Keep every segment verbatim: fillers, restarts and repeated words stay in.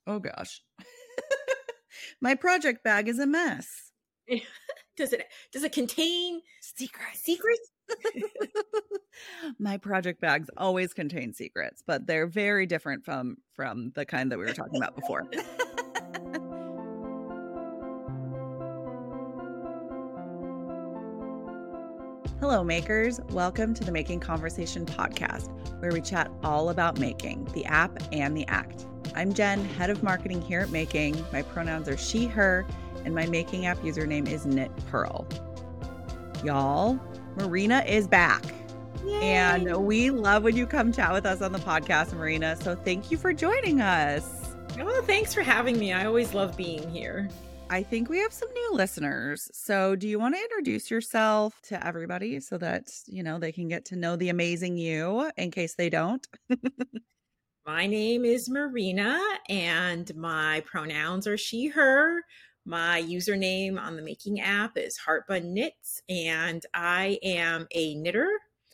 Oh gosh. My project bag is a mess. Does it does it contain Secrets? secrets? My project bags always contain secrets, but they're very different from from the kind that we were talking about before. Hello, makers. Welcome to the Making Conversation podcast, where we chat all about making, the app and the act. I'm Jen, head of marketing here at Making. My pronouns are she, her, and my Making app username is Knit Pearl. Y'all, Marina is back. Yay. And we love when you come chat with us on the podcast, Marina. So thank you for joining us. Oh, thanks for having me. I always love being here. I think we have some new listeners. So do you want to introduce yourself to everybody so that, you know, they can get to know the amazing you in case they don't? My name is Marina and my pronouns are she, her. My username on the Making app is Heartbun Knits, and I am a knitter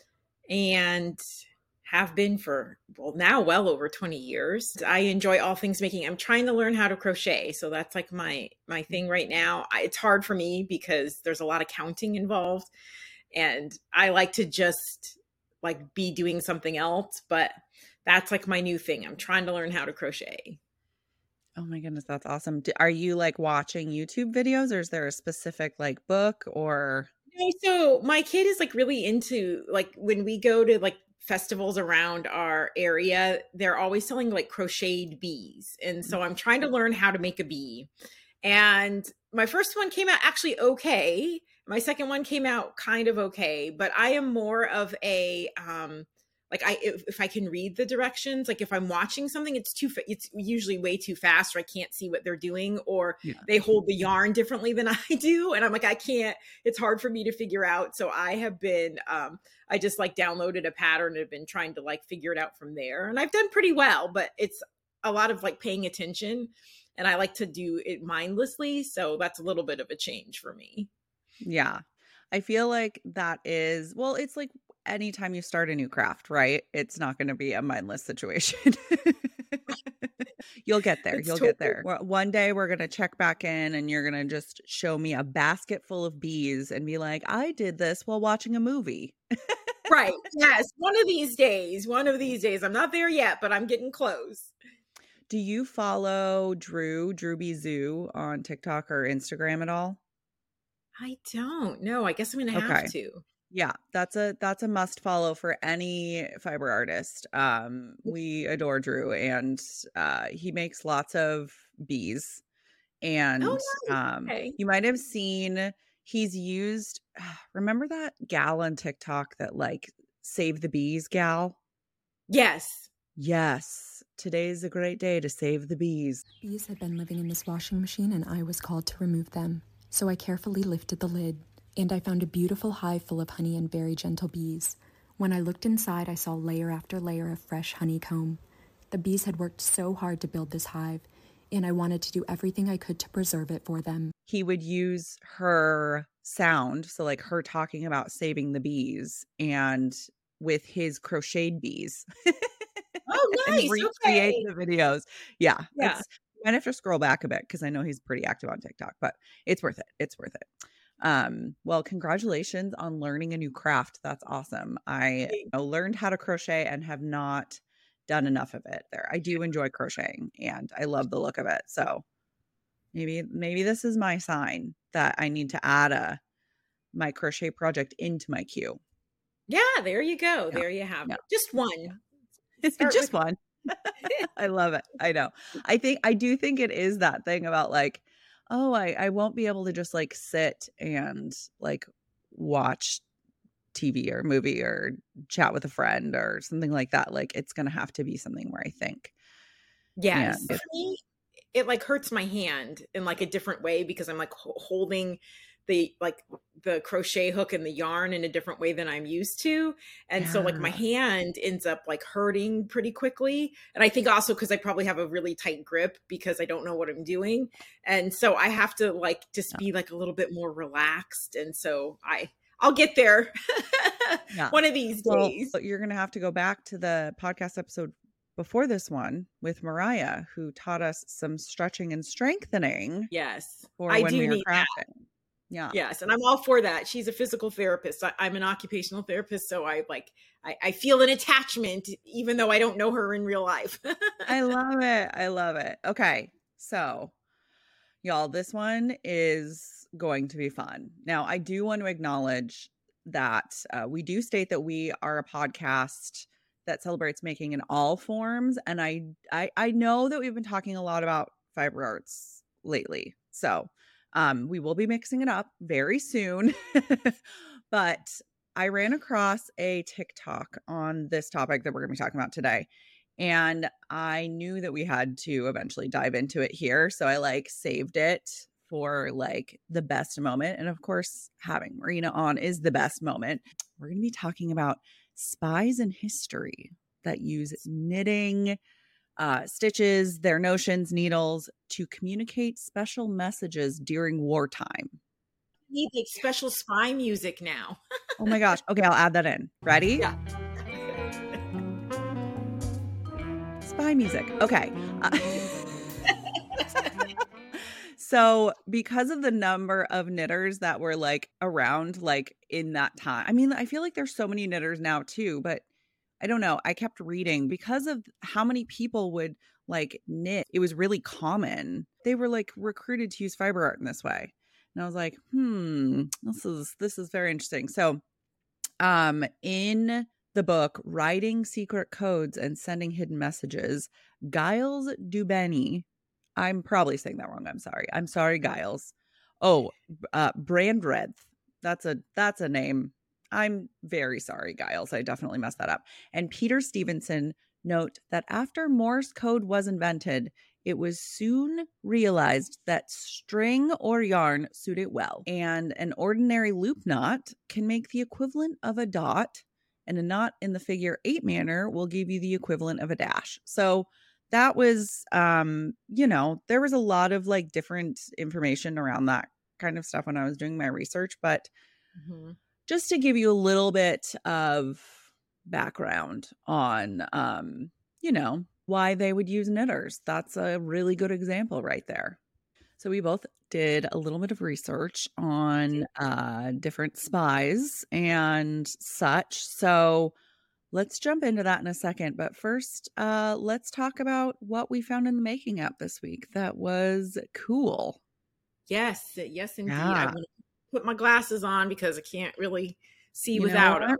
and have been for, well, now well over twenty years. I enjoy all things making. I'm trying to learn how to crochet. So that's like my, my thing right now. I, it's hard for me because there's a lot of counting involved, and I like to just like be doing something else, but that's like my new thing. I'm trying to learn how to crochet. Oh my goodness, that's awesome. Are you like watching YouTube videos, or is there a specific like book or? So my kid is like really into, like, when we go to like festivals around our area, they're always selling like crocheted bees. And so I'm trying to learn how to make a bee. And my first one came out actually okay. My second one came out kind of okay, but I am more of a, um, like I, if, if I can read the directions, like if I'm watching something, it's too, it's usually way too fast, or I can't see what they're doing, or yeah. They hold the yarn differently than I do. And I'm like, I can't, it's hard for me to figure out. So I have been, um, I just like downloaded a pattern and have been trying to like figure it out from there. And I've done pretty well, but it's a lot of like paying attention, and I like to do it mindlessly. So that's a little bit of a change for me. Yeah. I feel like that is, well, it's like anytime you start a new craft, right? It's not going to be a mindless situation. You'll get there. It's You'll totally- get there. One day we're going to check back in and you're going to just show me a basket full of bees and be like, I did this while watching a movie. Right. Yes. One of these days, one of these days. I'm not there yet, but I'm getting close. Do you follow Drew, Drewby Zoo on TikTok or Instagram at all? I don't know. I guess I'm going to okay. have to. Yeah, that's a that's a must follow for any fiber artist. Um, we adore Drew, and uh, he makes lots of bees. And oh, nice. um, okay. You might have seen he's used. Remember that gal on TikTok that like save the bees gal? Yes. Yes. Today's a great day to save the bees. Bees had been living in this washing machine, and I was called to remove them. So I carefully lifted the lid, and I found a beautiful hive full of honey and very gentle bees. When I looked inside, I saw layer after layer of fresh honeycomb. The bees had worked so hard to build this hive, and I wanted to do everything I could to preserve it for them. He would use her sound, so like her talking about saving the bees, and with his crocheted bees. Oh, nice. And recreate okay. the videos. Yeah. Yeah. I might have to scroll back a bit because I know he's pretty active on TikTok, but it's worth it. It's worth it. Um, well, congratulations on learning a new craft. That's awesome. I you know, learned how to crochet and have not done enough of it there. I do enjoy crocheting and I love the look of it. So maybe, maybe this is my sign that I need to add a, my crochet project into my queue. Yeah, there you go. Yeah. There you have yeah. it. Just one. Just one. I love it. I know. I think, I do think it is that thing about like, oh, I, I won't be able to just like sit and like watch T V or movie or chat with a friend or something like that. Like it's going to have to be something where I think. Yes. For me, it like hurts my hand in like a different way because I'm like holding the like the crochet hook and the yarn in a different way than I'm used to. And yeah. So like my hand ends up like hurting pretty quickly. And I think also because I probably have a really tight grip because I don't know what I'm doing. And so I have to like just be like a little bit more relaxed. And so I, I'll get there yeah. one of these days. Well, you're going to have to go back to the podcast episode before this one with Mariah, who taught us some stretching and strengthening. Yes. For I when do we were need crafting. that. Yeah. Yes. And I'm all for that. She's a physical therapist. I, I'm an occupational therapist. So I like, I, I feel an attachment, even though I don't know her in real life. I love it. I love it. Okay. So y'all, this one is going to be fun. Now, I do want to acknowledge that uh, we do state that we are a podcast that celebrates making in all forms. And I, I, I know that we've been talking a lot about fiber arts lately. So um, we will be mixing it up very soon. But I ran across a TikTok on this topic that we're going to be talking about today. And I knew that we had to eventually dive into it here. So I like saved it for like the best moment. And of course, having Marina on is the best moment. We're going to be talking about spies in history that use knitting, uh, stitches, their notions, needles to communicate special messages during wartime. Need like special spy music now. Oh my gosh. Okay, I'll add that in. Ready? Yeah. Spy music. Okay. Uh, so because of the number of knitters that were like around like in that time, I mean, I feel like there's so many knitters now too, but I don't know. I kept reading because of how many people would like knit. It was really common. They were like recruited to use fiber art in this way. And I was like, hmm, this is, this is very interesting. So um, in the book, Writing Secret Codes and Sending Hidden Messages, Giles Dubeny, I'm probably saying that wrong. I'm sorry. I'm sorry, Giles. Oh, uh, Brandreth. That's a, that's a name. I'm very sorry, Giles. I definitely messed that up. And Peter Stevenson note that after Morse code was invented, it was soon realized that string or yarn suited well. And an ordinary loop knot can make the equivalent of a dot, and a knot in the figure eight manner will give you the equivalent of a dash. So that was, um, you know, there was a lot of like different information around that kind of stuff when I was doing my research. But mm-hmm. just to give you a little bit of background on, um, you know, why they would use knitters. That's a really good example right there. So we both did a little bit of research on uh, different spies and such. So let's jump into that in a second. But first, uh, let's talk about what we found in the making app this week that was cool. Yes, yes, indeed. Yeah. I want to put my glasses on because I can't really see You without them.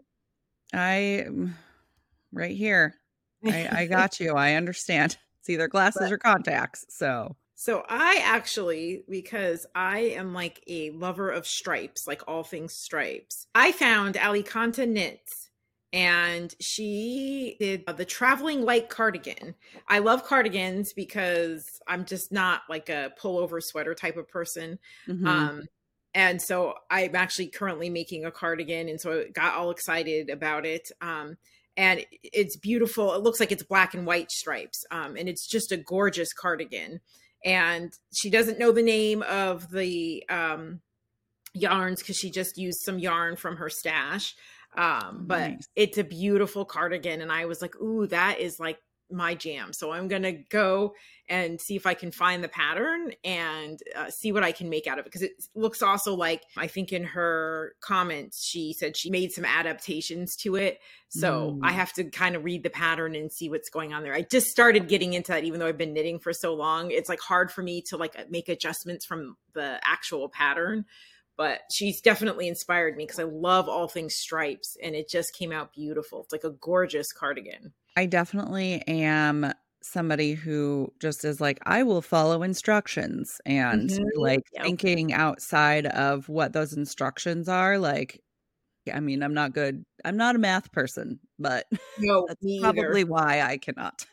I, right here. I, I got you. I understand. It's either glasses but, or contacts. So, so I actually, because I am like a lover of stripes, like all things stripes, I found Alicanta Knits, and she did the Traveling Light cardigan. I love cardigans because I'm just not like a pullover sweater type of person. Mm-hmm. Um, and so I'm actually currently making a cardigan, and so I got all excited about it. Um, And it's beautiful. It looks like it's black and white stripes. Um, and it's just a gorgeous cardigan. And she doesn't know the name of the um, yarns because she just used some yarn from her stash. Um, but nice. It's a beautiful cardigan. And I was like, ooh, that is like my jam. So I'm going to go and see if I can find the pattern and uh, see what I can make out of it. Because it looks also like, I think in her comments, she said she made some adaptations to it. So mm. I have to kind of read the pattern and see what's going on there. I just started getting into that, even though I've been knitting for so long. It's like hard for me to like make adjustments from the actual pattern. But she's definitely inspired me because I love all things stripes, and it just came out beautiful. It's like a gorgeous cardigan. I definitely am somebody who just is like, I will follow instructions, and mm-hmm. like yep. thinking outside of what those instructions are. Like, I mean, I'm not good. I'm not a math person, but no, that's probably why I cannot.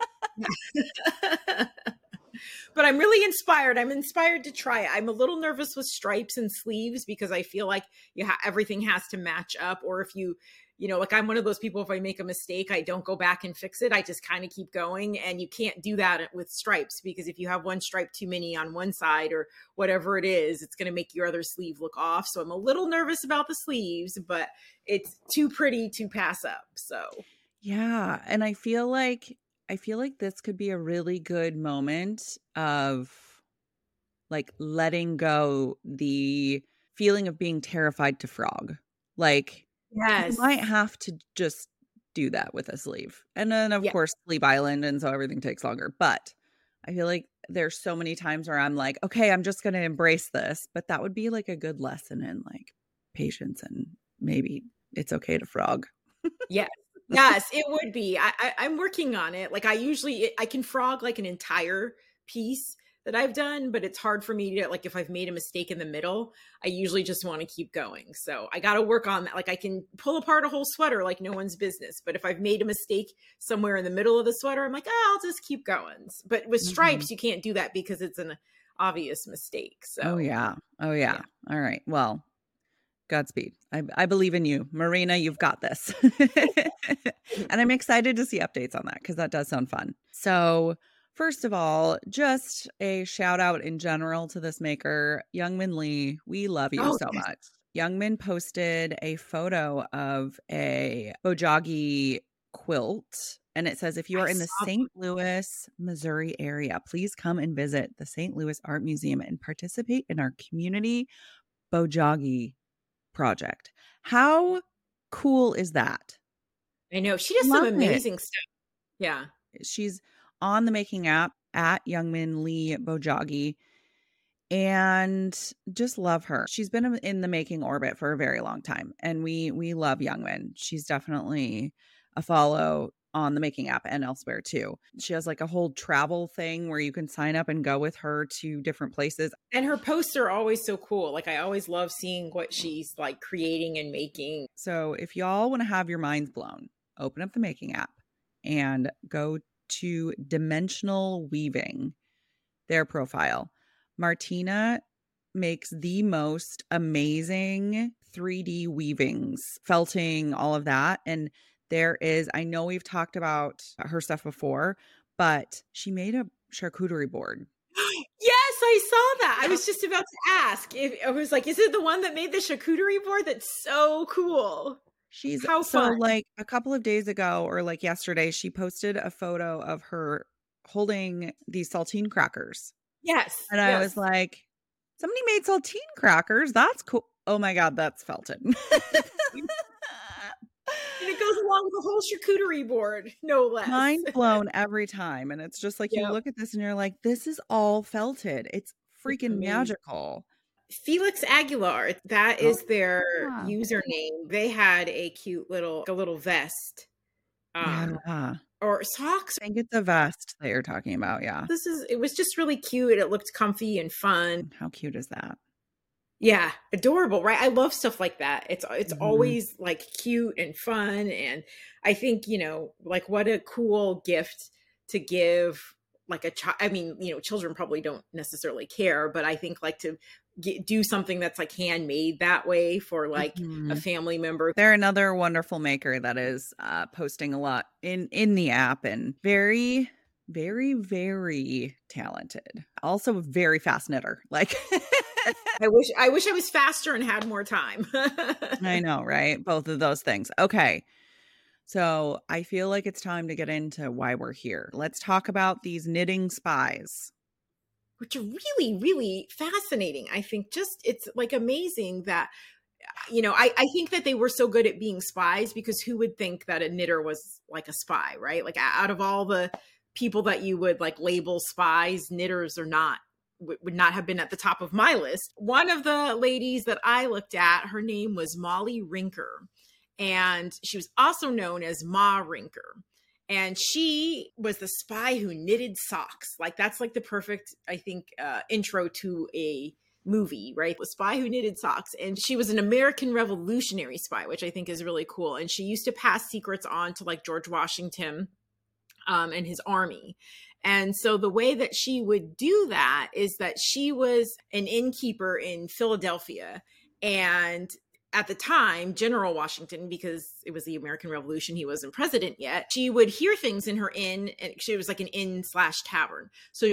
But I'm really inspired. I'm inspired to try it. I'm a little nervous with stripes and sleeves because I feel like you ha- everything has to match up. Or if you, you know, like I'm one of those people, if I make a mistake, I don't go back and fix it. I just kind of keep going. And you can't do that with stripes because if you have one stripe too many on one side or whatever it is, it's going to make your other sleeve look off. So I'm a little nervous about the sleeves, but it's too pretty to pass up. So, yeah. And I feel like I feel like this could be a really good moment of like letting go the feeling of being terrified to frog. Like, Yes. you might have to just do that with a sleeve. And then, of Yeah. course, Sleep Island. And so everything takes longer. But I feel like there's so many times where I'm like, okay, I'm just going to embrace this. But that would be like a good lesson in like patience and maybe it's okay to frog. Yes. Yes, it would be. I, I, I'm working on it. Like I usually, I can frog like an entire piece that I've done, but it's hard for me to, like, if I've made a mistake in the middle, I usually just want to keep going. So I got to work on that. Like I can pull apart a whole sweater like no one's business. But if I've made a mistake somewhere in the middle of the sweater, I'm like, oh, I'll just keep going. But with stripes, mm-hmm. you can't do that because it's an obvious mistake. So, oh yeah. Oh yeah. yeah. All right. Well, Godspeed. I, I believe in you, Marina. You've got this. And I'm excited to see updates on that because that does sound fun. So first of all, just a shout out in general to this maker, Youngmin Lee. We love you oh, so yes. much. Youngmin posted a photo of a Bojagi quilt. And it says, if you are I in the Saint Louis, Missouri area, please come and visit the Saint Louis Art Museum and participate in our community Bojagi project. How cool is that? I know. She does Love some amazing it. stuff. Yeah. She's on the Making app at Youngmin Lee Bojagi and just love her. She's been in the making orbit for a very long time and we we love Youngmin. She's definitely a follow on the Making app and elsewhere too. She has like a whole travel thing where you can sign up and go with her to different places. And her posts are always so cool. Like I always love seeing what she's like creating and making. So if y'all want to have your minds blown, open up the Making app and go to Dimensional Weaving, their profile. Martina makes the most amazing three D weavings, felting, all of that. And there is, I know we've talked about her stuff before, but she made a charcuterie board. Yes, I saw that. I was just about to ask. If, I was like, is it the one that made the charcuterie board? That's so cool. She's How so fun. Like a couple of days ago or like yesterday, she posted a photo of her holding these saltine crackers. Yes. And yes. I was like, somebody made saltine crackers. That's cool. Oh my God, that's felted. And it goes along with the whole charcuterie board, no less. Mind blown every time. And it's just like, yep. you look at this and you're like, this is all felted. It's freaking it's magical. Felix Aguilar, that oh, is their yeah. username. They had a cute little, a little vest. Um, yeah. Or socks. I think it's a vest that you're talking about. Yeah. This is, it was just really cute. It looked comfy and fun. How cute is that? Yeah, adorable, right? I love stuff like that. It's it's mm-hmm. always like cute and fun. And I think, you know, like what a cool gift to give like a child. I mean, you know, children probably don't necessarily care, but I think like to get, do something that's like handmade that way for like mm-hmm. a family member. They're another wonderful maker that is uh, posting a lot in, in the app and very... very, very talented. Also a very fast knitter. Like I wish I wish I was faster and had more time. I know, right? Both of those things. Okay. So I feel like it's time to get into why we're here. Let's talk about these knitting spies. Which are really, really fascinating. I think just it's like amazing that, you know, I, I think that they were so good at being spies because who would think that a knitter was like a spy, right? Like out of all the people that you would like label spies, knitters are not, w- would not have been at the top of my list. One of the ladies that I looked at, her name was Molly Rinker, and she was also known as Ma Rinker. And she was the spy who knitted socks. Like that's like the perfect, I think, uh, intro to a movie, right? The spy who knitted socks. And she was an American Revolutionary spy, which I think is really cool. And she used to pass secrets on to like George Washington Um, and his army. And so the way that she would do that is that she was an innkeeper in Philadelphia. And at the time, General Washington, because it was the American Revolution, he wasn't president yet, she would hear things in her inn, and she was like an inn slash tavern. So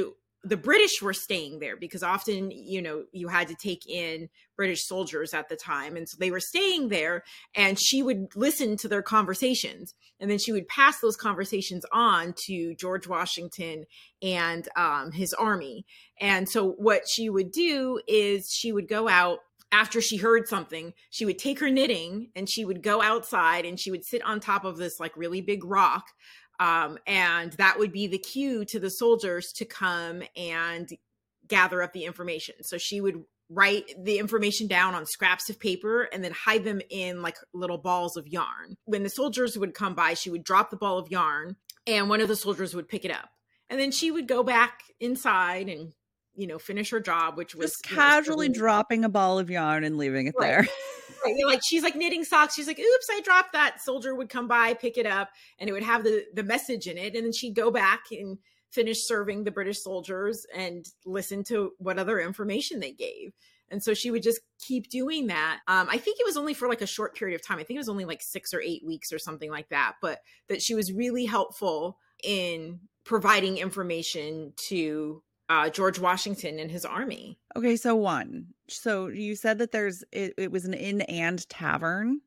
the British were staying there, because often, you know, you had to take in British soldiers at the time. And so they were staying there, and she would listen to their conversations. And then she would pass those conversations on to George Washington and um, his army. And so what she would do is she would go out after she heard something, she would take her knitting and she would go outside and she would sit on top of this like really big rock. Um, and that would be the cue to the soldiers to come and gather up the information. So she would write the information down on scraps of paper and then hide them in like little balls of yarn. When the soldiers would come by, she would drop the ball of yarn and one of the soldiers would pick it up. And then she would go back inside and, you know, finish her job, which was just casually you know, dropping a ball of yarn and leaving it right. there. Right. You're like, she's like knitting socks. She's like, oops, I dropped that. Soldier would come by, pick it up, and it would have the, the message in it. And then she'd go back and finish serving the British soldiers and listen to what other information they gave. And so she would just keep doing that. Um, I think it was only for like a short period of time. I think it was only like six or eight weeks or something like that. But that she was really helpful in providing information to uh, George Washington and his army. Okay, so one. So you said that there's it, it was an inn and tavern.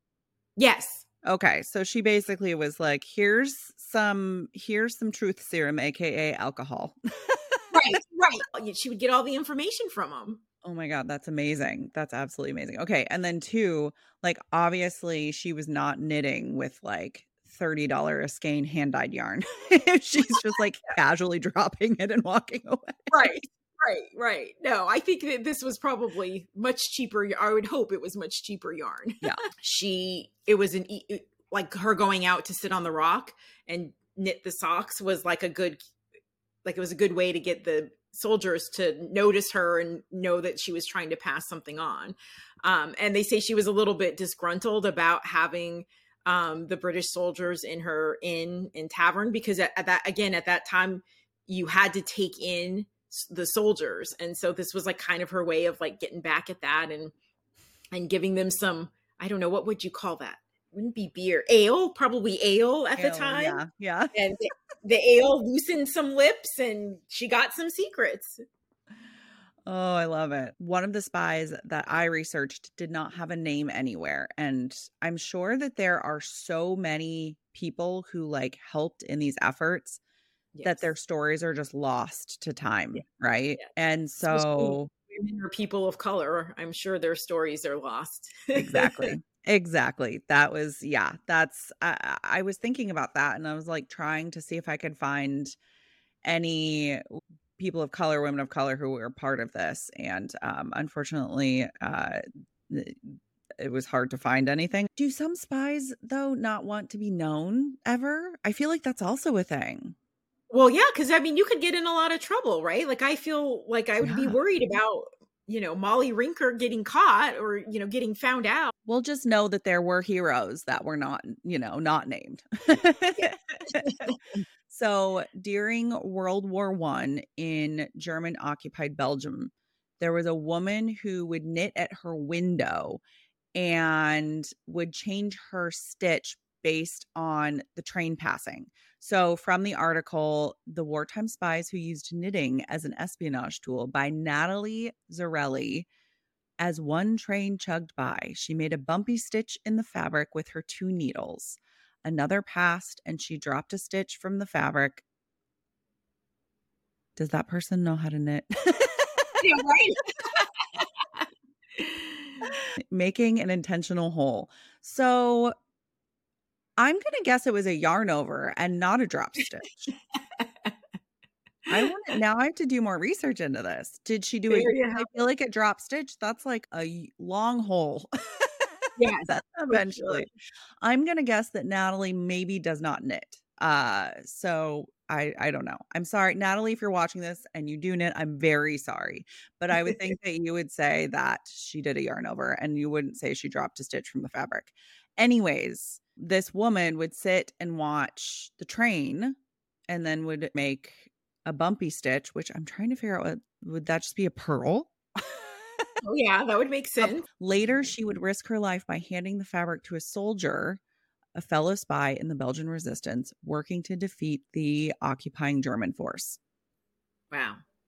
Yes. Okay, so she basically was like, here's some here's some truth serum, aka alcohol. Right, right. She would get all the information from them. Oh my God, that's amazing. That's absolutely amazing. Okay, and then two, like obviously she was not knitting with like thirty dollars a skein hand-dyed yarn. She's just like casually dropping it and walking away. Right. Right, right. No, I think that this was probably much cheaper. I would hope it was much cheaper yarn. Yeah. She, it was an, like her going out to sit on the rock and knit the socks was like a good, like it was a good way to get the soldiers to notice her and know that she was trying to pass something on. Um, and they say she was a little bit disgruntled about having um, the British soldiers in her inn and tavern, because at, at that, again, at that time, you had to take in the soldiers. And so this was like kind of her way of like getting back at that and, and giving them some, I don't know, what would you call that? Wouldn't be beer, ale, probably ale at ale, the time. Yeah. yeah. And the, the ale loosened some lips and she got some secrets. Oh, I love it. One of the spies that I researched did not have a name anywhere. And I'm sure that there are so many people who like helped in these efforts. Yes. That their stories are just lost to time, yeah. right? Yeah. And so women or people of color, I'm sure their stories are lost. Exactly. Exactly. That was, yeah, that's, I, I was thinking about that and I was like trying to see if I could find any people of color, women of color who were part of this. And um, unfortunately, uh, it was hard to find anything. Do some spies, though, not want to be known ever? I feel like that's also a thing. Well, yeah, because I mean, you could get in a lot of trouble, right? Like, I feel like I would yeah. be worried about, you know, Molly Rinker getting caught or, you know, getting found out. We'll just know that there were heroes that were not, you know, not named. So during World War One in German occupied Belgium, there was a woman who would knit at her window and would change her stitch based on the train passing. So from the article, The Wartime Spies Who Used Knitting as an Espionage Tool by Natalie Zarelli, as one train chugged by, she made a bumpy stitch in the fabric with her two needles. Another passed and she dropped a stitch from the fabric. Does that person know how to knit? Yeah, right. Making an intentional hole. So I'm going to guess it was a yarn over and not a drop stitch. I want to, now I have to do more research into this. Did she do it? I feel like a drop stitch. That's like a long hole. Yes, eventually. Sure. I'm going to guess that Natalie maybe does not knit. Uh, so I, I don't know. I'm sorry, Natalie, if you're watching this and you do knit, I'm very sorry. But I would think that you would say that she did a yarn over and you wouldn't say she dropped a stitch from the fabric. Anyways, this woman would sit and watch the train and then would make a bumpy stitch, which I'm trying to figure out, what would that just be a purl? Oh, yeah, that would make sense. Later, she would risk her life by handing the fabric to a soldier, a fellow spy in the Belgian resistance, working to defeat the occupying German force. Wow.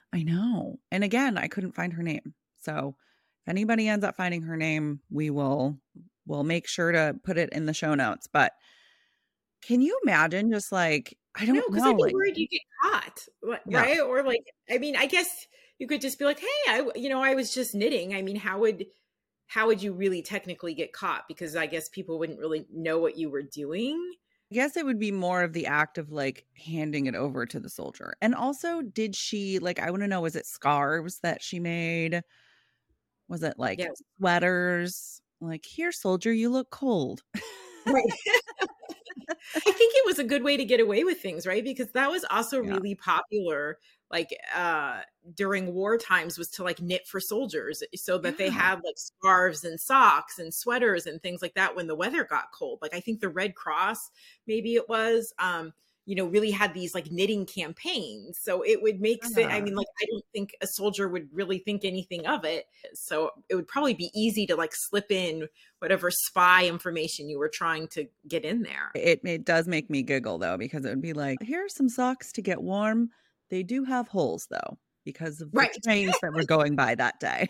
I know. And again, I couldn't find her name. So if anybody ends up finding her name, we will we'll make sure to put it in the show notes. But can you imagine just like, I don't No, because know, I'd be like, worried you get caught, li- yeah, right? Or like, I mean, I guess you could just be like, "Hey, I, w- you know, I was just knitting." I mean, how would how would you really technically get caught? Because I guess people wouldn't really know what you were doing. I guess it would be more of the act of like handing it over to the soldier. And also, did she like, I want to know, was it scarves that she made? Was it like Yes, sweaters? Like, here, soldier, you look cold. right. I think it was a good way to get away with things, right? Because that was also Yeah. really popular, like uh during war times, was to like knit for soldiers so that they Yeah. had like scarves and socks and sweaters and things like that when the weather got cold. Like I think the Red Cross, maybe it was, um, you know, really had these like knitting campaigns. So it would make sense. I Yeah. mean, like, I don't think a soldier would really think anything of it. So it would probably be easy to like slip in whatever spy information you were trying to get in there. It it does make me giggle though, because it would be like, here are some socks to get warm. They do have holes though, because of the Right. trains that were going by that day.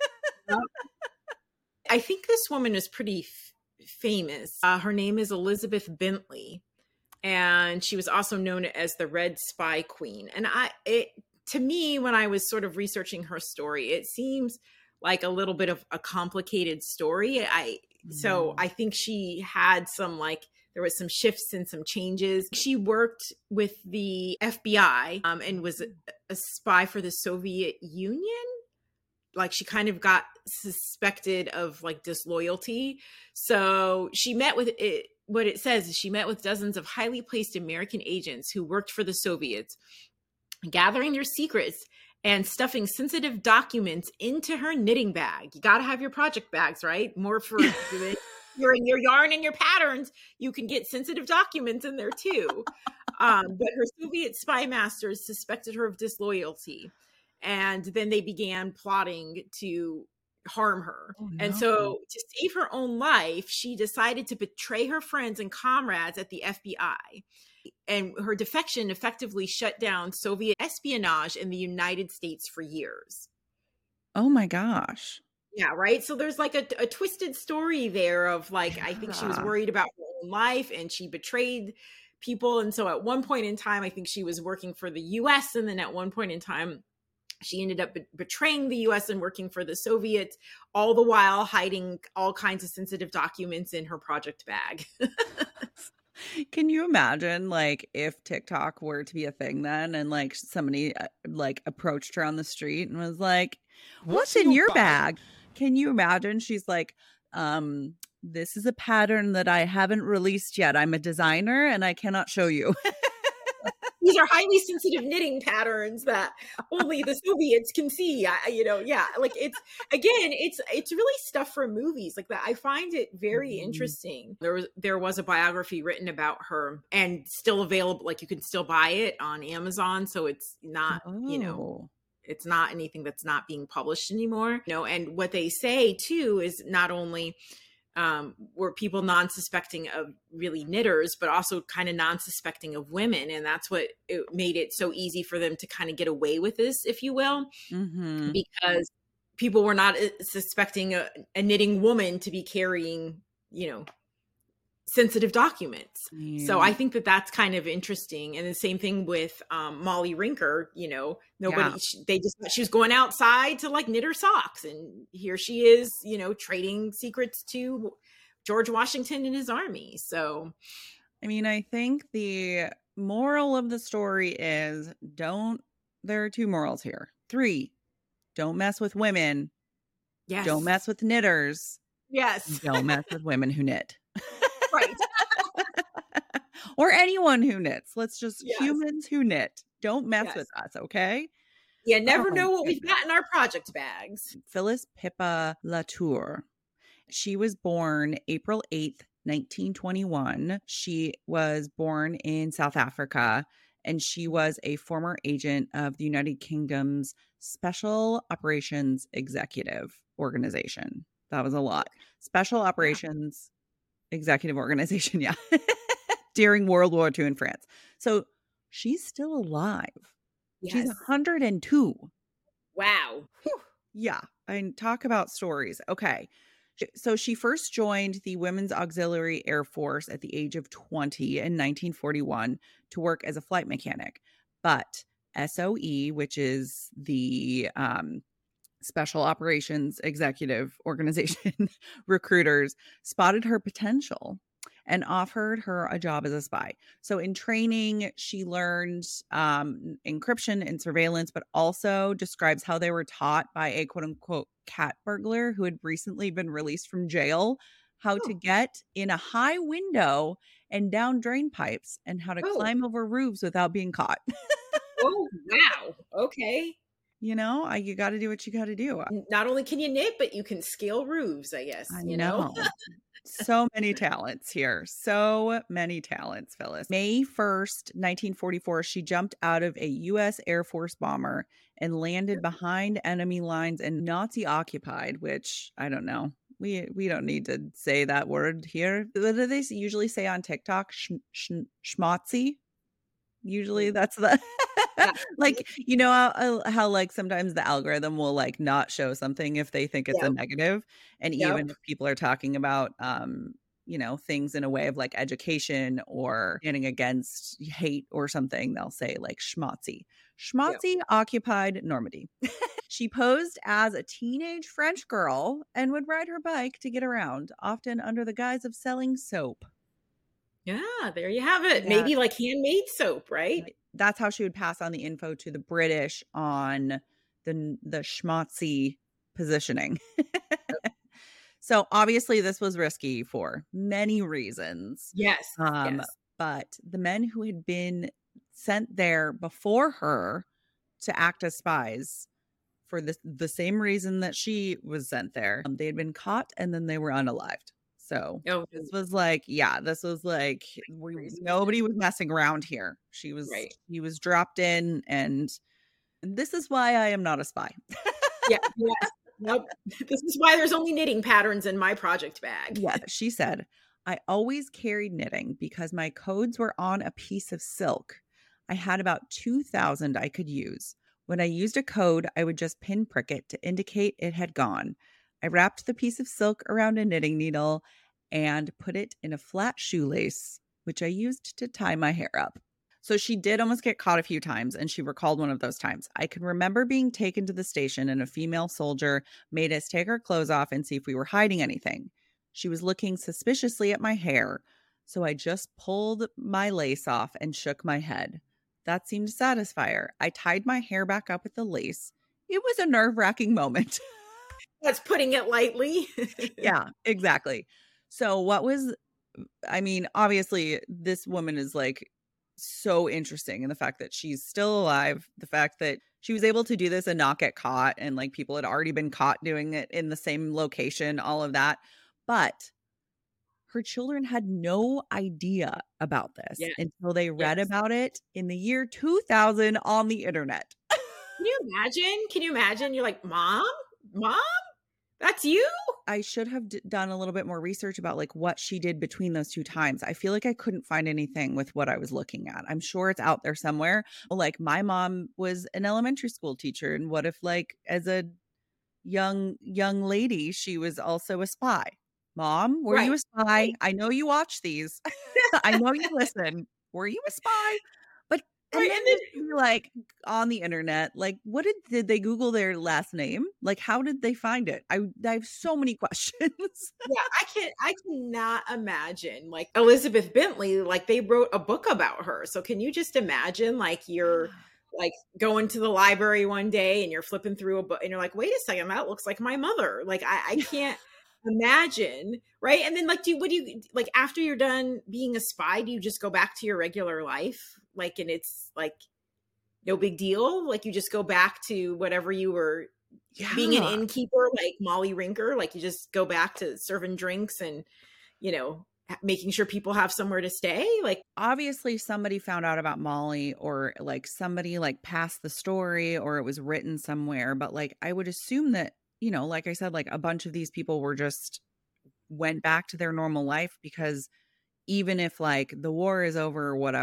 I think this woman is pretty f- famous. Uh, her name is Elizabeth Bentley, and she was also known as the Red Spy Queen. And I, it to me, when I was sort of researching her story, it seems like a little bit of a complicated story. I so I think she had some like there was some shifts and some changes. She worked with the F B I um, and was a, a spy for the Soviet Union. Like she kind of got suspected of like disloyalty. So she met with it. What it says is she met with dozens of highly placed American agents who worked for the Soviets, gathering their secrets and stuffing sensitive documents into her knitting bag. You got to have your project bags, right? More for your your yarn and your patterns. You can get sensitive documents in there too. Um, but her Soviet spy masters suspected her of disloyalty. And then they began plotting to harm her. Oh, and no. so to save her own life, she decided to betray her friends and comrades at the F B I. And her defection effectively shut down Soviet espionage in the United States for years. Oh my gosh. Yeah, right. So there's like a, a twisted story there of like, I think she was Yeah. worried about her own life and she betrayed people. And so at one point in time, I think she was working for the U S. And then at one point in time, she ended up be- betraying the U S and working for the Soviets, all the while hiding all kinds of sensitive documents in her project bag. Can you imagine like if TikTok were to be a thing then, and like somebody uh, like approached her on the street and was like, what's in your bag? Can you imagine? She's like, um, this is a pattern that I haven't released yet. I'm a designer and I cannot show you. These are highly sensitive knitting patterns that only the Soviets can see. I, you know, yeah, like it's again, it's it's really stuff for movies like that. I find it very Mhm. interesting. There was there was a biography written about her and still available. Like you can still buy it on Amazon, so it's not you know Oh. it's not anything that's not being published anymore. You know, and what they say too is not only um, were people non-suspecting of really knitters, but also kind of non-suspecting of women. And that's what it made it so easy for them to kind of get away with this, if you will, Mhm. because people were not uh, suspecting a, a knitting woman to be carrying, you know, sensitive documents. So I Yeah. think that that's kind of interesting. And the same thing with um, Molly Rinker, you know, nobody, Yeah. she, they just, she was going outside to like knit her socks. And here she is, you know, trading secrets to George Washington and his army. So I mean, I think the moral of the story is don't, there are two morals here. Three, don't mess with women. yes. Don't mess with knitters. Yes. Don't mess with women who knit. Right. Or anyone who knits. Let's just Yes. humans who knit. Don't mess Yes. with us, okay? Yeah. Never Oh, know what we've goodness. got in our project bags. Phyllis Pippa Latour. She was born April eighth, nineteen twenty-one. She was born in South Africa, and she was a former agent of the United Kingdom's Special Operations Executive Organization. That was a lot. Special Operations Executive Organization, yeah. During World War Two in France. So she's still alive. She's Yes. one hundred two. Wow. Whew. Yeah. And talk about stories. Okay. So she first joined the Women's Auxiliary Air Force at the age of twenty in nineteen forty-one to work as a flight mechanic. But S O E, which is the um, Special Operations Executive Organization, recruiters spotted her potential and offered her a job as a spy. So in training, she learned um, encryption and surveillance, but also describes how they were taught by a quote unquote cat burglar who had recently been released from jail, how Oh. to get in a high window and down drain pipes and how to Oh. climb over roofs without being caught. Oh, wow. Okay. You know, I, you got to do what you got to do. Not only can you knit, but you can scale roofs, I guess. I you know, know. So many talents here. So many talents, Phyllis. May first, nineteen forty-four, she jumped out of a U S Air Force bomber and landed behind enemy lines and Nazi occupied, which I don't know. We we don't need to say that word here. What do they usually say on TikTok? Sh- sh- schmotzy? Usually that's the like, you know how, how like sometimes the algorithm will like not show something if they think it's Yep. a negative. And Yep. even if people are talking about um you know things in a way of like education or standing against hate or something, they'll say like schmotzy. Schmotzy yep. Occupied Normandy. She posed as a teenage French girl and would ride her bike to get around, often under the guise of selling soap. Yeah, there you have it. Yeah. Maybe like handmade soap, right? That's how she would pass on the info to the British on the the schmotzy positioning. So obviously this was risky for many reasons. Yes, um, yes. But the men who had been sent there before her to act as spies for the, the same reason that she was sent there, um, they had been caught and then they were unalived. So oh, this was like, yeah, this was like, we, nobody was messing around here. She was, right. He was dropped in, and this is why I am not a spy. Yeah, yes. Nope. This is why there's only knitting patterns in my project bag. Yeah, she said, I always carried knitting because my codes were on a piece of silk. I had about two thousand I could use. When I used a code, I would just pinprick it to indicate it had gone. I wrapped the piece of silk around a knitting needle and put it in a flat shoelace, which I used to tie my hair up. So she did almost get caught a few times, and she recalled one of those times. I can remember being taken to the station, and a female soldier made us take our clothes off and see if we were hiding anything. She was looking suspiciously at my hair, so I just pulled my lace off and shook my head. That seemed to satisfy her. I tied my hair back up with the lace. It was a nerve-wracking moment. That's putting it lightly. Yeah, exactly. So what was, I mean, obviously this woman is like so interesting in the fact that she's still alive, the fact that she was able to do this and not get caught, and like people had already been caught doing it in the same location, all of that. But her children had no idea about this yes. until they read yes. about it in the year two thousand on the internet. Can you imagine? Can you imagine? You're like, Mom? Mom? That's you? I should have d- done a little bit more research about like what she did between those two times. I feel like I couldn't find anything with what I was looking at. I'm sure it's out there somewhere. Like my mom was an elementary school teacher, and what if like as a young young lady she was also a spy? Mom, were right. you a spy? Right. I know you watch these. I know you listen. Were you a spy? But and right. then you're like on the internet, like what did did they Google their last name? Like how did they find it? I, I have so many questions. Yeah, I can I cannot imagine like Elizabeth Bentley, like they wrote a book about her. So can you just imagine like you're like going to the library one day and you're flipping through a book and you're like, wait a second, that looks like my mother. Like I, I can't imagine, right? And then like do you what do you like after you're done being a spy, do you just go back to your regular life? Like and it's like no big deal. Like you just go back to whatever you were yeah. being an innkeeper, like Molly Rinker, like you just go back to serving drinks and, you know, making sure people have somewhere to stay. Like obviously somebody found out about Molly, or like somebody like passed the story, or it was written somewhere. But like, I would assume that, you know, like I said, like a bunch of these people were just went back to their normal life, because even if like the war is over or whatever,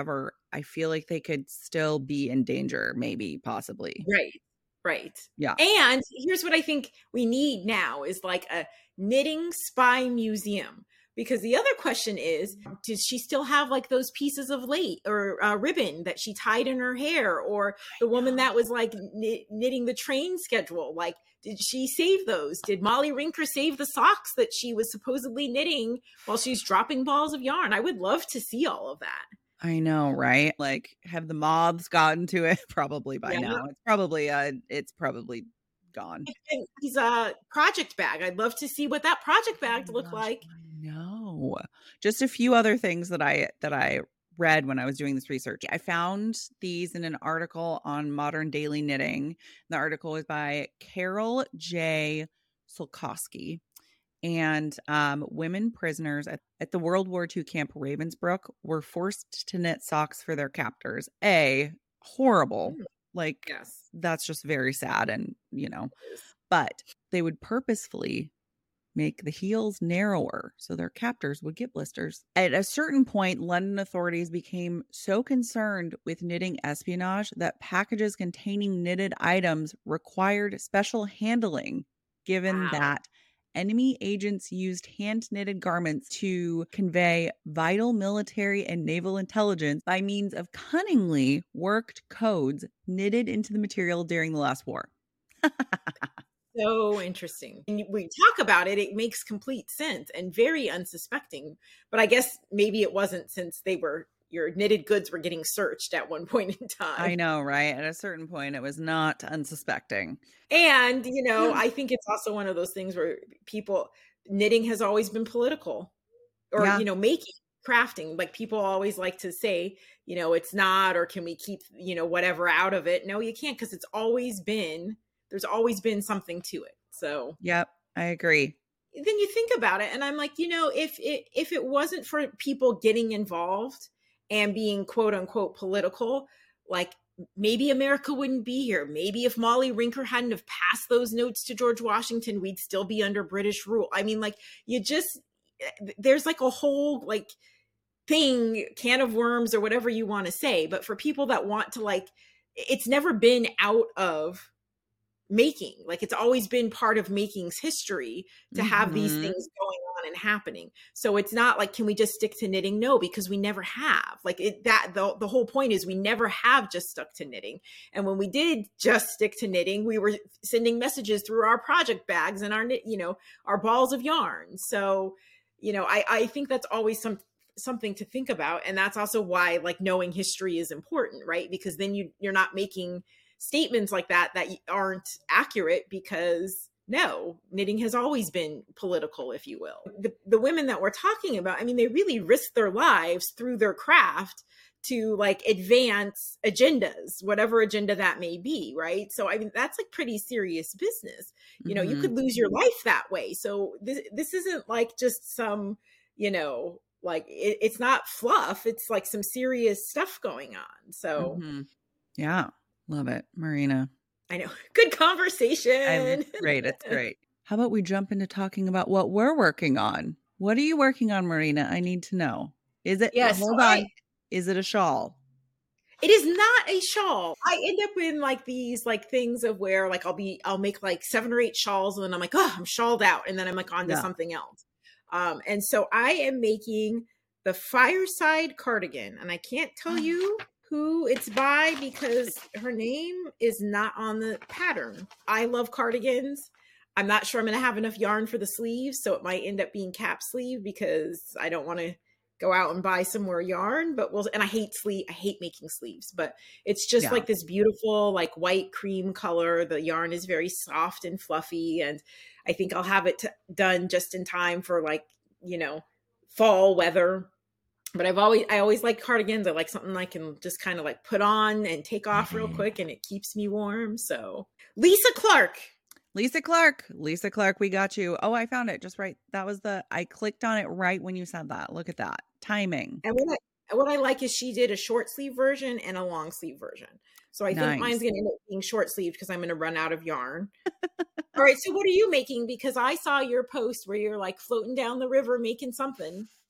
I feel like they could still be in danger, maybe, possibly. Right. Right. Yeah. And here's what I think we need now is like a knitting spy museum. Because the other question is, does she still have like those pieces of lace or uh, ribbon that she tied in her hair? Or the woman that was like knit- knitting the train schedule? Like, did she save those? Did Molly Rinker save the socks that she was supposedly knitting while she's dropping balls of yarn? I would love to see all of that. I know, right? Like, have the moths gotten to it? Probably by yeah. now. It's probably, uh, it's probably gone. He's a project bag. I'd love to see what that project bag oh looked gosh, like. No, just a few other things that I that I read when I was doing this research. I found these in an article on Modern Daily Knitting. The article is by Carol J. Sulkowski. And um, women prisoners at, at the World War Two camp Ravensbrück were forced to knit socks for their captors. A, horrible. Mm. Like, yes. That's just very sad and, you know, but they would purposefully make the heels narrower so their captors would get blisters. At a certain point, London authorities became so concerned with knitting espionage that packages containing knitted items required special handling, given wow. that enemy agents used hand-knitted garments to convey vital military and naval intelligence by means of cunningly worked codes knitted into the material during the last war. So interesting. When we talk about it, it makes complete sense and very unsuspecting. But I guess maybe it wasn't, since they were your knitted goods were getting searched at one point in time. I know, right? At a certain point, it was not unsuspecting. And, you know, I think it's also one of those things where people, knitting has always been political or, yeah. you know, making, crafting. Like people always like to say, you know, it's not, or can we keep, you know, whatever out of it? No, you can't, because it's always been, there's always been something to it. So, yep, I agree. Then you think about it and I'm like, you know, if it, if it wasn't for people getting involved and being quote unquote political, like maybe America wouldn't be here. Maybe if Molly Rinker hadn't have passed those notes to George Washington, we'd still be under British rule. I mean, like you just, there's like a whole like thing, can of worms or whatever you want to say. But for people that want to like, it's never been out of making, like it's always been part of making's history to have mm-hmm. these things going on and happening. So it's not like, can we just stick to knitting? No, because we never have. Like it, that the, the whole point is we never have just stuck to knitting. And when we did just stick to knitting, we were sending messages through our project bags and our, you know, our balls of yarn. So, you know, I, I think that's always some something to think about. And that's also why like knowing history is important, right? Because then you you're not making statements like that that aren't accurate, because no, knitting has always been political, if you will. The, the women that we're talking about, I mean, they really risked their lives through their craft to like advance agendas, whatever agenda that may be, right? So, I mean, that's like pretty serious business. You know, mm-hmm. you could lose your life that way. So this, this isn't like just some, you know, like it, it's not fluff. It's like some serious stuff going on. So mm-hmm. yeah. Love it, Marina. I know. Good conversation. It's great. It's great. How about we jump into talking about what we're working on? What are you working on, Marina? I need to know. Is it, yes, hold so on. I, is it a shawl? It is not a shawl. I end up in like these like things of where like I'll be, I'll make like seven or eight shawls and then I'm like, oh, I'm shawled out. And then I'm like on to yeah. something else. Um, and so I am making the Fireside cardigan, and I can't tell you who it's by because her name is not on the pattern. I love cardigans. I'm not sure I'm going to have enough yarn for the sleeves, so it might end up being cap sleeve because I don't want to go out and buy some more yarn, but we'll, and I hate sleeve, I hate making sleeves, but it's just yeah. like this beautiful, like white cream color. The yarn is very soft and fluffy. And I think I'll have it t- done just in time for like, you know, fall weather. But I've always, I always like cardigans. I like something I can just kind of like put on and take off real quick, and it keeps me warm. So Lisa Clark. Lisa Clark, Lisa Clark, we got you. Oh, I found it just right. That was the, I clicked on it right when you said that. Look at that timing. And what I, what I like is she did a short sleeve version and a long sleeve version. So I nice. think mine's going to end up being short sleeved because I'm going to run out of yarn. All right. So what are you making? Because I saw your post where you're like floating down the river making something.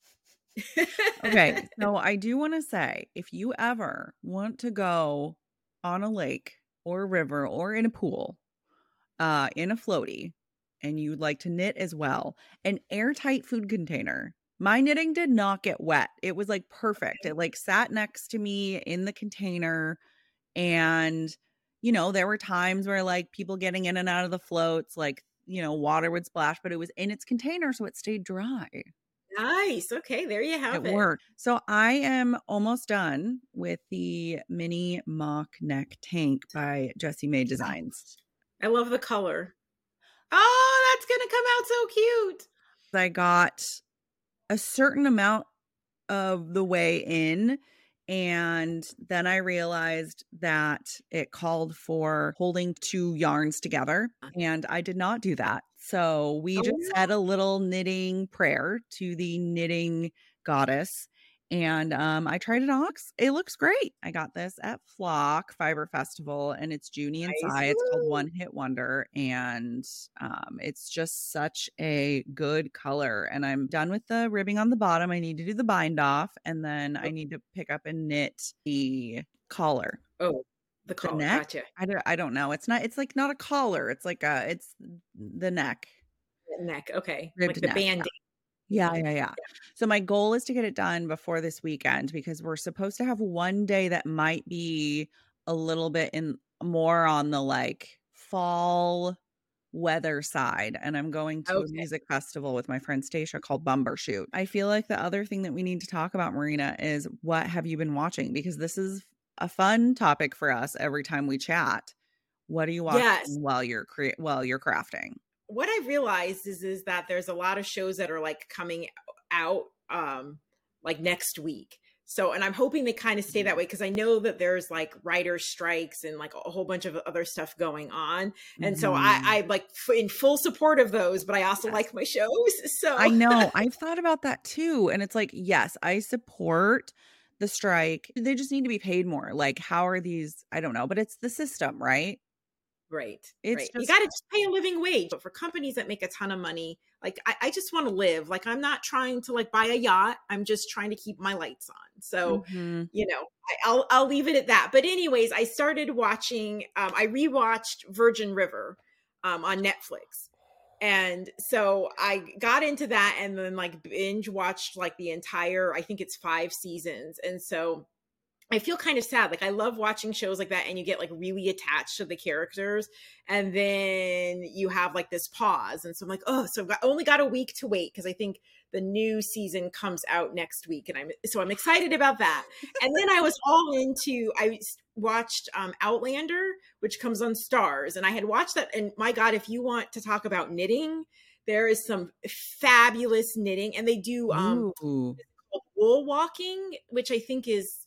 Okay, so I do want to say, if you ever want to go on a lake or a river or in a pool, uh, in a floaty, and you'd like to knit as well, an airtight food container. My knitting did not get wet. It was like perfect. It like sat next to me in the container. And, you know, there were times where like people getting in and out of the floats, like, you know, water would splash, but it was in its container. So it stayed dry. Nice. Okay, there you have It it. worked. So I am almost done with the mini mock neck tank by Jessie May Designs. I love the color. Oh, that's going to come out so cute. I got a certain amount of the way in, and then I realized that it called for holding two yarns together, and I did not do that. So we Oh, just no. said a little knitting prayer to the knitting goddess. And um, I tried it on. It looks great. I got this at Flock Fiber Festival, and it's Junie and Nice. Sai. It's called One Hit Wonder, and um, it's just such a good color. And I'm done with the ribbing on the bottom. I need to do the bind off, and then I need to pick up and knit the collar. Oh, the The collar. neck? Gotcha. I don't, I don't know. It's not. It's like not a collar. It's like a. It's the neck. The neck. Okay. Ribbed Like the neck, band-aid. Yeah, yeah, yeah. So my goal is to get it done before this weekend, because we're supposed to have one day that might be a little bit in more on the like fall weather side. And I'm going to a Okay. music festival with my friend Stacia called Bumbershoot. I feel like the other thing that we need to talk about, Marina, is what have you been watching? Because this is a fun topic for us every time we chat. What are you watching Yes. while you're cre- while you're crafting? What I realized is is that there's a lot of shows that are like coming out um like next week. So, and I'm hoping they kind of stay that way, because I know that there's like writer strikes and like a whole bunch of other stuff going on. And so I, Mhm. I like f- in full support of those, but I also Yes. like my shows. So I know. I've thought about that too. And it's like, yes, I support the strike. They just need to be paid more. Like, how are these? I don't know, but it's the system, right? Right. It's Right. You just, got to just pay a living wage. But for companies that make a ton of money, like I, I just want to live. Like I'm not trying to like buy a yacht. I'm just trying to keep my lights on. So, Mhm. you know, I, I'll I'll leave it at that. But anyways, I started watching. Um, I rewatched Virgin River um, on Netflix, and so I got into that, and then like binge watched like the entire. I think it's five seasons, and so I feel kind of sad. Like I love watching shows like that, and you get like really attached to the characters, and then you have like this pause. And so I'm like, oh, so I've got, only got a week to wait, because I think the new season comes out next week, and I'm so I'm excited about that. And then I was all into I watched um, Outlander, which comes on Stars, and I had watched that. And my God, if you want to talk about knitting, there is some fabulous knitting, and they do um, Ooh. wool walking, which I think is.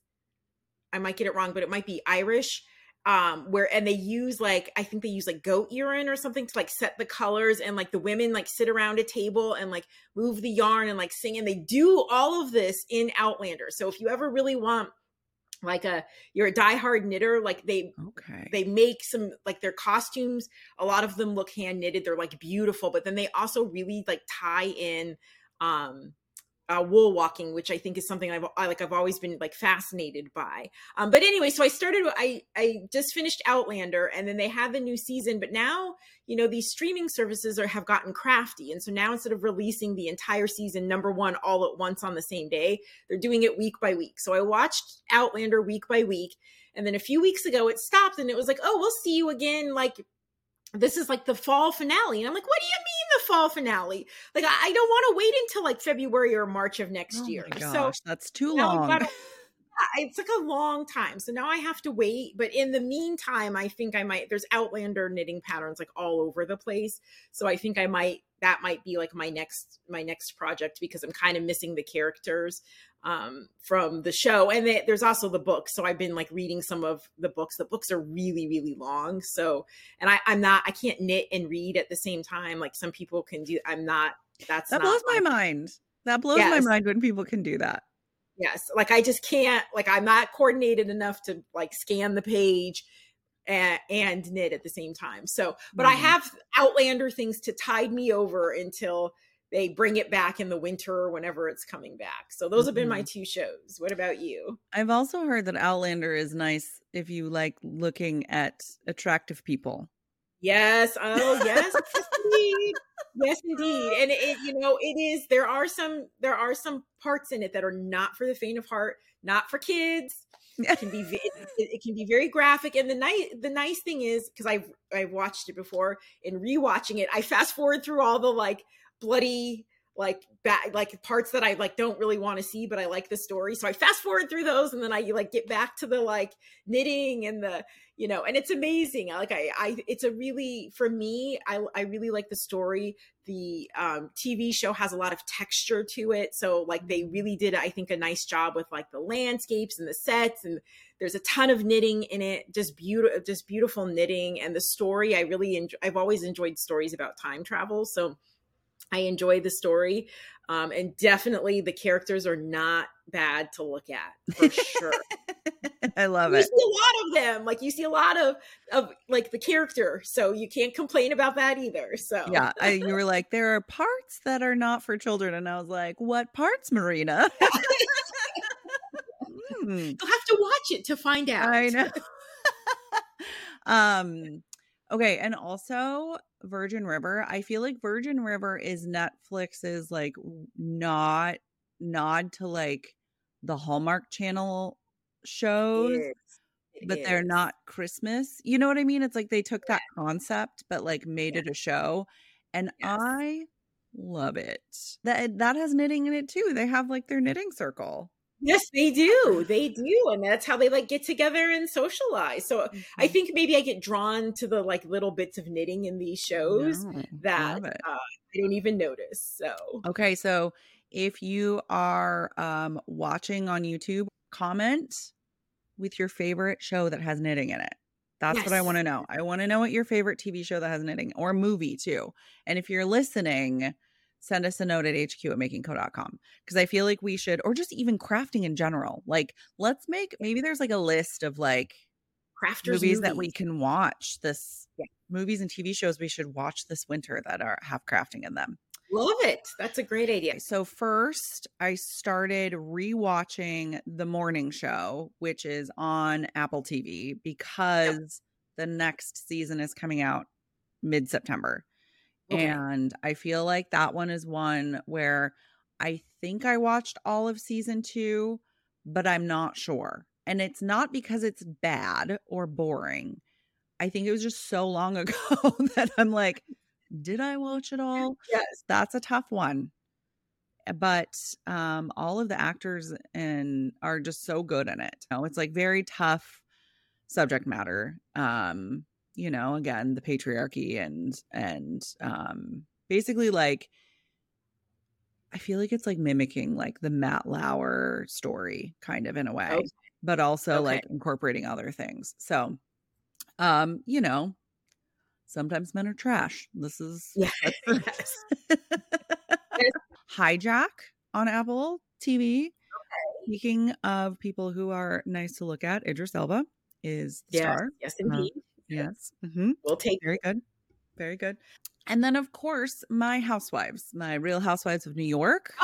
I might get it wrong, but it might be Irish, um, where, and they use like, I think they use like goat urine or something to like set the colors, and like the women like sit around a table and like move the yarn and like sing, and they do all of this in Outlander. So if you ever really want like a, you're a diehard knitter, like they, Okay. they make some, like their costumes, a lot of them look hand knitted. They're like beautiful, but then they also really like tie in, um, Uh, wool walking, which I think is something I've I, like I've always been like fascinated by. Um, but anyway, so I started. I I just finished Outlander, and then they have the new season. But now, you know, these streaming services are have gotten crafty, and so now instead of releasing the entire season number one all at once on the same day, they're doing it week by week. So I watched Outlander week by week, and then a few weeks ago it stopped, and it was like, oh, we'll see you again, like. This is like the fall finale. And I'm like, what do you mean the fall finale? Like, I, I don't want to wait until like February or March of next Oh year. my gosh, So that's too now I've long. got to, it's like a long time. So now I have to wait. But in the meantime, I think I might, there's Outlander knitting patterns like all over the place. So I think I might, that might be like my next, my next project, because I'm kind of missing the characters um, from the show. And they, there's also the books. So I've been like reading some of the books. The books are really, really long. So, and I, I'm not, I can't knit and read at the same time. Like some people can do, I'm not, that's That not blows my my, mind. That blows Yes. my mind when people can do that. yes. Like I just can't, like I'm not coordinated enough to like scan the page and, and knit at the same time. So, but I Mhm. have Outlander things to tide me over until they bring it back in the winter or whenever it's coming back. So those have been my two shows. What about you? I've also heard that Outlander is nice if you like looking at attractive people. Yes. Oh, yes. Indeed. Yes, indeed. And it, you know, it is, there are some, there are some parts in it that are not for the faint of heart, not for kids. It can be, it, it can be very graphic. And the nice, the nice thing is, cause I've, I've watched it before, and rewatching it, I fast forward through all the like bloody, like bad, like parts that I like don't really want to see, but I like the story. So I fast forward through those, and then I like get back to the like knitting and the, you know, and it's amazing. Like I, I, it's a really, for me, I, I really like the story. The um, T V show has a lot of texture to it. So like they really did, I think, a nice job with like the landscapes and the sets, and there's a ton of knitting in it. Just beautiful, just beautiful knitting. And the story, I really enjoy. I've always enjoyed stories about time travel. So I enjoy the story. Um, and definitely the characters are not bad to look at, for sure. I love you it. You see a lot of them. Like you see a lot of, of like the character. So you can't complain about that either. So yeah, I, you were like, there are parts that are not for children. And I was like, what parts, Marina? mm. You'll have to watch it to find out. I know. um, okay. And also Virgin River. I feel like Virgin River is Netflix's like not nod to like the Hallmark Channel shows, it it but is. They're not Christmas. You know what I mean? It's like they took that concept, but like made yeah. it a show. And yes. I love it. That that has knitting in it too. They have like their knitting circle. Yes, they do. They do. And that's how they like get together and socialize. So mm-hmm. I think maybe I get drawn to the like little bits of knitting in these shows no, that uh, I don't even notice. So, okay. So if you are um, watching on YouTube, comment with your favorite show that has knitting in it. That's yes. what I want to know. I want to know what your favorite T V show that has knitting, or movie too. And if you're listening, send us a note at h q at making co dot com, because I feel like we should, or just even crafting in general. Like, let's make, maybe there's like a list of like crafters movies, movies that we can watch this, yeah. movies and T V shows we should watch this winter that are have crafting in them. Love it. That's a great idea. So first I started rewatching The Morning Show, which is on Apple T V, because yep. the next season is coming out mid-September. Okay. And I feel like that one is one where I think I watched all of season two, but I'm not sure. And it's not because it's bad or boring. I think it was just so long ago that I'm like, did I watch it all? Yes. That's a tough one. But um, all of the actors and are just so good in it. You know, it's like very tough subject matter. Um, you know, again, the patriarchy and and um, basically like, I feel like it's like mimicking like the Matt Lauer story kind of in a way, okay. but also okay. like incorporating other things. So, um, you know, sometimes men are trash. This is yeah. yes. Hijack on Apple T V. Okay. Speaking of people who are nice to look at, Idris Elba is the yes. star. Yes, indeed. Um, yes. Mm-hmm. We'll take Very it. good. Very good. And then, of course, my housewives, my Real Housewives of New York.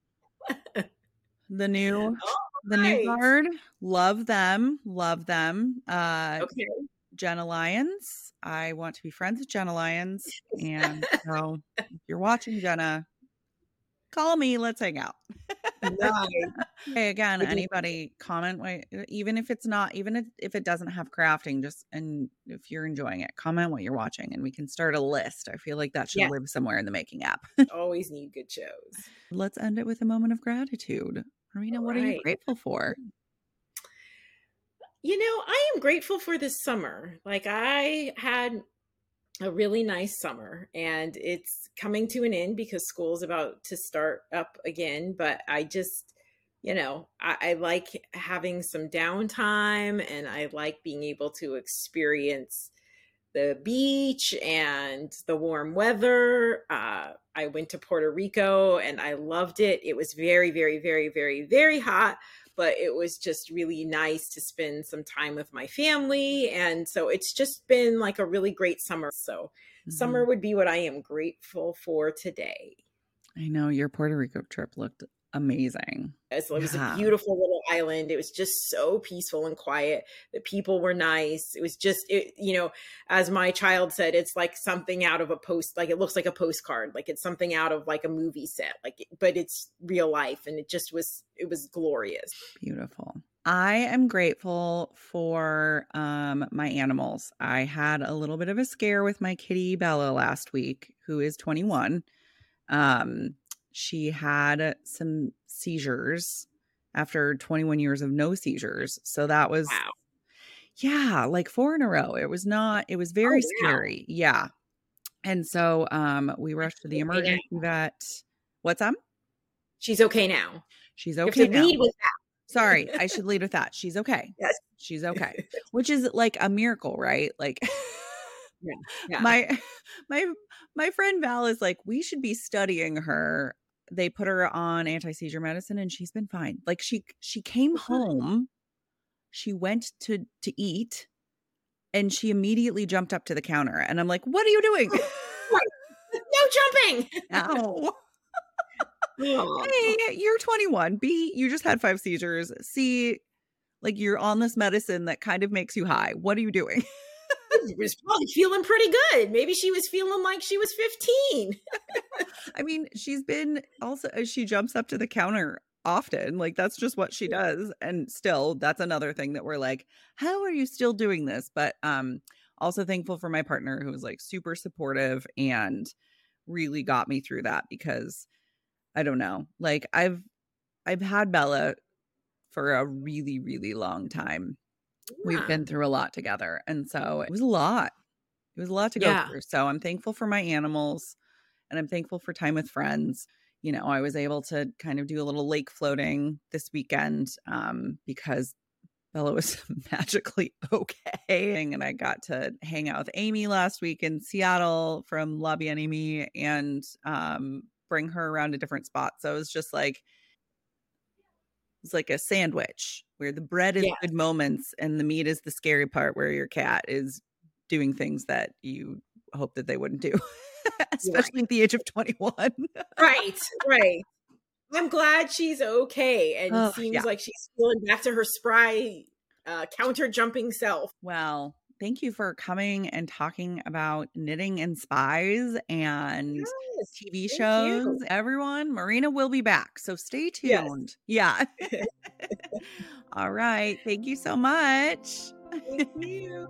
the new, oh, the nice. new guard. Love them. Love them. Uh, okay. Jenna Lyons. I want to be friends with Jenna Lyons. And so if you're watching, Jenna, call me. Let's hang out. Right. Hey, again, anybody comment, even if it's not, even if, if it doesn't have crafting, just, and if you're enjoying it, comment what you're watching and we can start a list. I feel like that should yeah. live somewhere in the making app. Always need good shows. Let's end it with a moment of gratitude. Marina, All what right. are you grateful for? You know, I am grateful for this summer. Like I had a really nice summer and it's coming to an end because school's about to start up again. But I just, you know, I, I like having some downtime and I like being able to experience the beach and the warm weather. Uh, I went to Puerto Rico and I loved it. It was very, very, very, very, very hot, but it was just really nice to spend some time with my family. And so it's just been like a really great summer. So mm-hmm. summer would be what I am grateful for today. I know your Puerto Rico trip looked amazing. So it was Yeah. a beautiful little island. It was just so peaceful and quiet. The people were nice. It was just, it, you know, as my child said, it's like something out of a post, like it looks like a postcard, like it's something out of like a movie set, like, but it's real life. And it just was, it was glorious. Beautiful. I am grateful for um, my animals. I had a little bit of a scare with my kitty Bella last week, who is twenty-one. Um, she had some seizures after twenty-one years of no seizures. So that was, wow. yeah, like four in a row. It was not, it was very oh, wow. scary. Yeah. And so um, we rushed to the emergency okay vet. What's up? She's okay now. She's okay now. Lead with that. Sorry, I should lead with that. She's okay. Yes. She's okay. Which is like a miracle, right? Like yeah, yeah. my my my friend Val is like, we should be studying her. They put her on anti-seizure medicine and she's been fine. Like she she came home, she went to to eat, and she immediately jumped up to the counter. And I'm like, what are you doing? No jumping. Ow. A, you're twenty-one. B, you just had five seizures. C, like you're on this medicine that kind of makes you high. What are you doing? She was probably feeling pretty good. Maybe she was feeling like she was fifteen. I mean, she's been also, she jumps up to the counter often. Like that's just what she does. And still, that's another thing that we're like, how are you still doing this? But um, also thankful for my partner who was like super supportive and really got me through that because I don't know. Like I've I've had Bella for a really, really long time. Yeah. We've been through a lot together. And so it was a lot. It was a lot to go yeah. through. So I'm thankful for my animals and I'm thankful for time with friends. You know, I was able to kind of do a little lake floating this weekend um, because Bella was magically okay. And I got to hang out with Amy last week in Seattle from La Bien-Aimée and um bring her around to different spots. So it was just like, it's like a sandwich where the bread is yes. good moments and the meat is the scary part where your cat is doing things that you hope that they wouldn't do, especially right. at the age of twenty-one. Right, right. I'm glad she's okay and oh, seems yeah. like she's feeling back to her spry uh, counter jumping self. Well, thank you for coming and talking about knitting and spies and yes, T V shows. You. Everyone, Marina will be back, so stay tuned. Yes. Yeah. All right. Thank you so much. Thank you.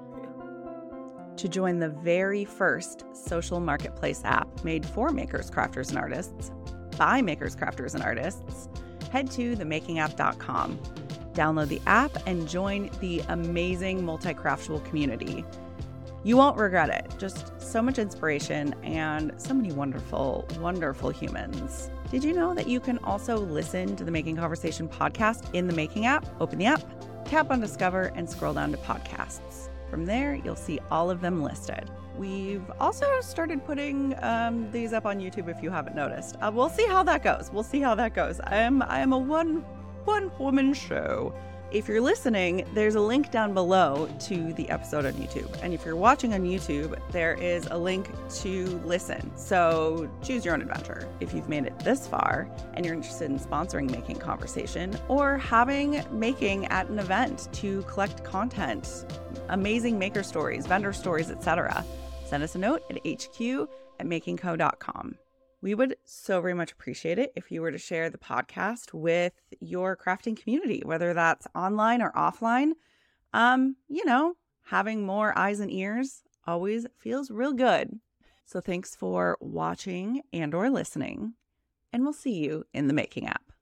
To join the very first social marketplace app made for makers, crafters, and artists by makers, crafters, and artists, head to the making app dot com. Download the app and join the amazing multi-craftual community. You won't regret it. Just so much inspiration and so many wonderful, wonderful humans. Did you know that you can also listen to the Making Conversation podcast in the Making app? Open the app, tap on Discover, and scroll down to podcasts. From there, you'll see all of them listed. We've also started putting um, these up on YouTube if you haven't noticed. Uh, we'll see how that goes. We'll see how that goes. I am I am a one one woman show. If you're listening, there's a link down below to the episode on YouTube. And if you're watching on YouTube, there is a link to listen. So choose your own adventure. If you've made it this far and you're interested in sponsoring Making Conversation or having Making at an event to collect content, amazing maker stories, vendor stories, et cetera, send us a note at h q at making co dot com. We would so very much appreciate it if you were to share the podcast with your crafting community, whether that's online or offline. Um, you know, having more eyes and ears always feels real good. So thanks for watching and or listening, and we'll see you in the Making app.